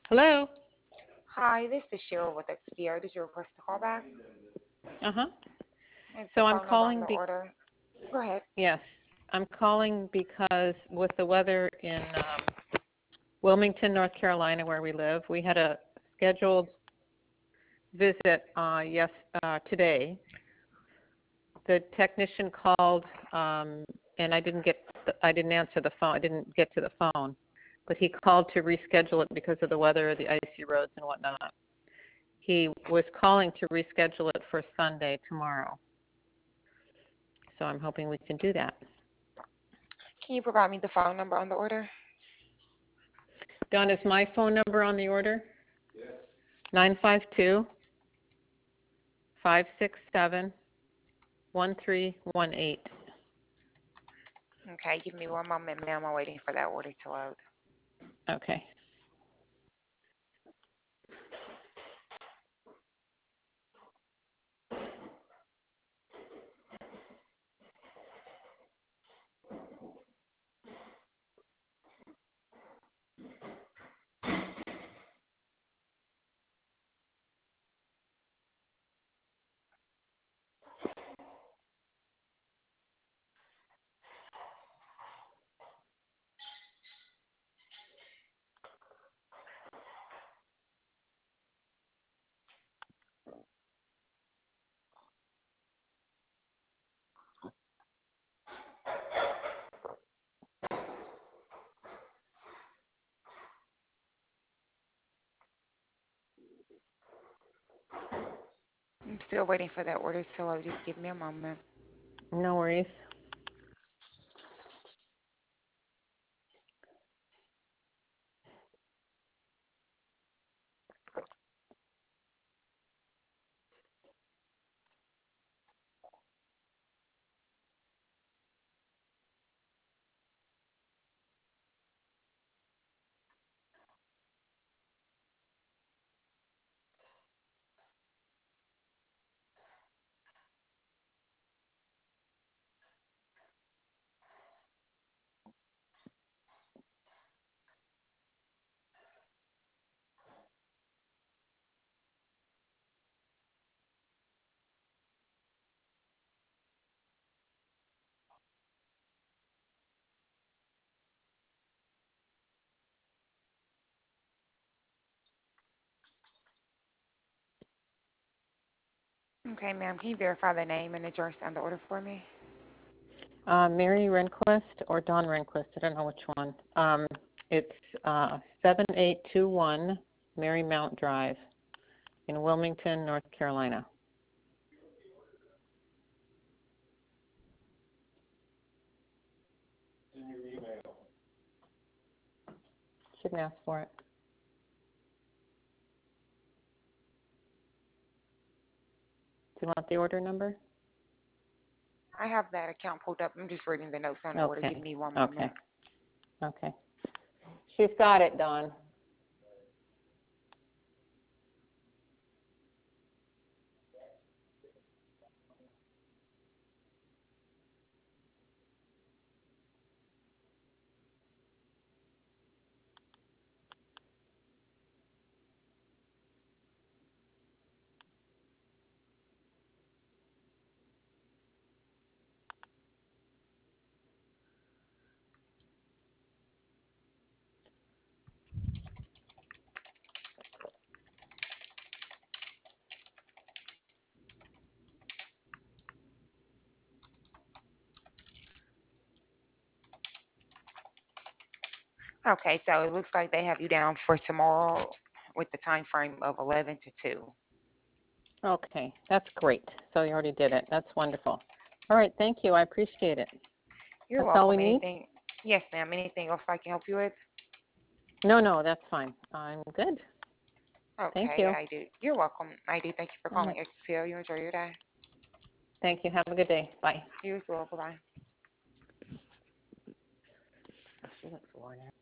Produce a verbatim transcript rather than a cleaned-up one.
Hello. Hi, this is Cheryl with Expedia. Did you request a call back? Uh-huh. Is the So I'm phone number on calling the be order? Go ahead. yes, I'm calling because with the weather in um, Wilmington, North Carolina, where we live, we had a scheduled visit uh, yes uh, today. The technician called, um, and I didn't get the, I didn't answer the phone. I didn't get to the phone, but he called to reschedule it because of the weather, the icy roads, and whatnot. He was calling to reschedule it for Sunday tomorrow. So I'm hoping we can do that. Can you provide me the phone number on the order? Don, is my phone number on the order? Yes. nine five two, five six seven, one three one eight. Okay, give me one moment, ma'am. I'm waiting for that order to load. Okay. I'm still waiting for that order to load. Just give me a moment. No worries. Okay, ma'am. Can you verify the name and address on the order for me? Uh, Mary Rehnquist or Don Rehnquist, I don't know which one. Um, it's uh, seven eight two one Marymount Drive in Wilmington, North Carolina. In your email. Shouldn't ask for it. Do you want the order number? I have that account pulled up. I'm just reading the notes on the order. Give Okay. me one Okay. moment. Okay. She's got it, Don. Okay, so it looks like they have you down for tomorrow with the time frame of eleven to two. Okay, that's great. So you already did it. That's wonderful. All right, thank you. I appreciate it. You're That's all we welcome. need? Anything? Yes, ma'am. Anything else I can help you with? No, no, that's fine. I'm good. Thank Okay, you. I do. You're welcome. I do. Thank you for All calling right. X P L. You enjoy your day. Thank you. Have a good day. Bye. You as well. Bye bye. She looks worn out.